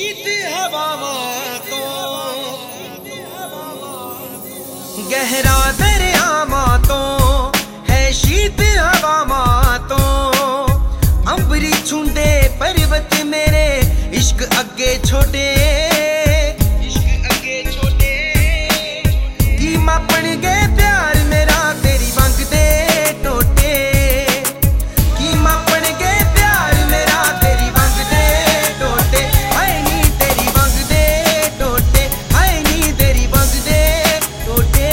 शीत हवावां तो गहरा दरियावां तो है शीत हवावां तो अंबरी छूंदे पर्वत मेरे इश्क अगे छोटे की मापन गए प्यार मेरा तेरी वंग दे टोटे की मापन गए प्यार मेरा तेरी वंग दे टोटे हाय नी तेरी वंग दे टोटे हाय नी तेरी वंग दे टोटे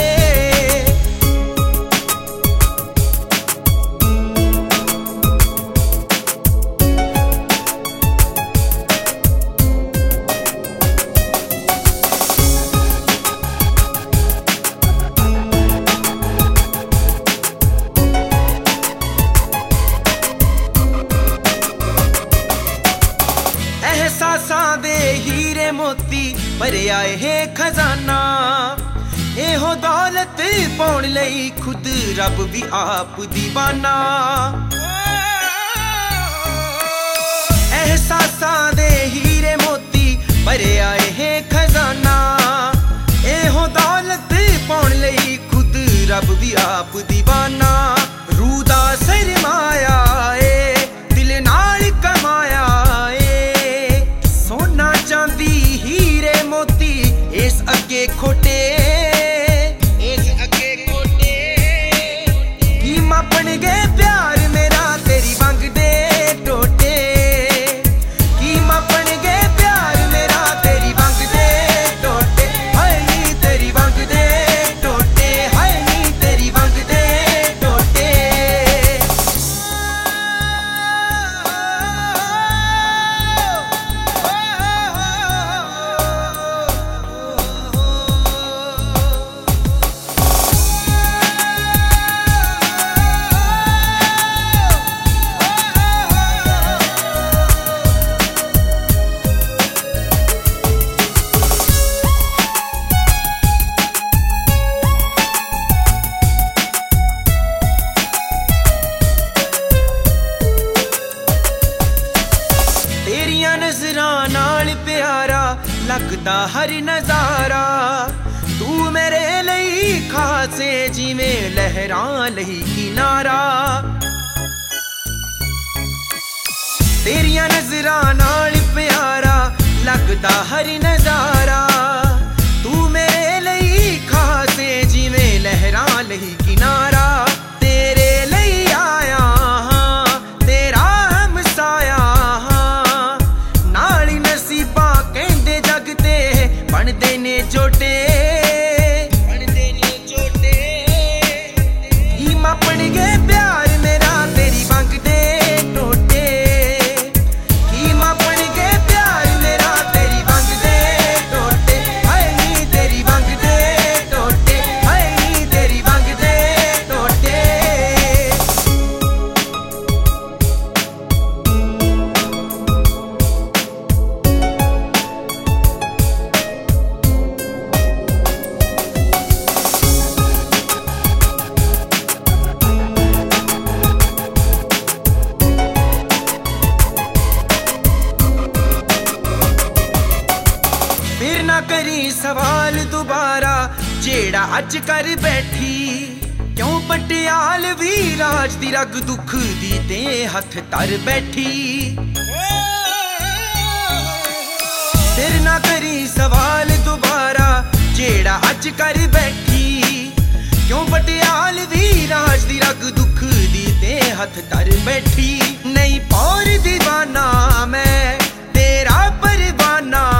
एहसासां दे हीरे मोती भरे आए है खजाना एहो दौलत पाउण लई खुद रब भी आप दीवाना एहसासां दे हीरे मोती भरे आए है खजाना एहो दौलत पाउण लई खुद रब भी आप दीवाना रूह दा सरमाया ए दिल नाल कमाया इस अगे खोटे की मापन गए प्यार मेरा तेरी वंग दे टोटे की मापन गए प्यार मेरा तेरी वंग दे टोटे हाय नी तेरी वंग दे टोटे हाय नी तेरी वंग दे टोटे नज़रां नाल प्यारा लगदा हर नजारा तू मेरे लई खासे जिवें लहरां लई किनारा तेरियां नज़रां नाल प्यारा लगदा हर नजारा तू मेरे लई खासे जिवें लहरां लई किनारा तेरे लई आया तेरा हमसाया बनदे ने जोटे की मापन गए प्यार मेरा तेरी वंग दे टोटे की मापन गए प्यार मेरा तेरी वंग दे टोटे हाय नी तेरी वंग दे टोटे हाय नी तेरी वंग दे टोटे फिर ना करी सवाल दोबारा जेड़ा अज कर बैठी क्यों पटियाल भी राज दी रग दुख दी ते हथ तर बैठी फिर ना करी सवाल दोबारा जेड़ा अज कर बैठी क्यों पटियाल भी राज दी रग दुख दी ते हथ तर बैठी नहीं पौर दीवाना मैं तेरा परवाना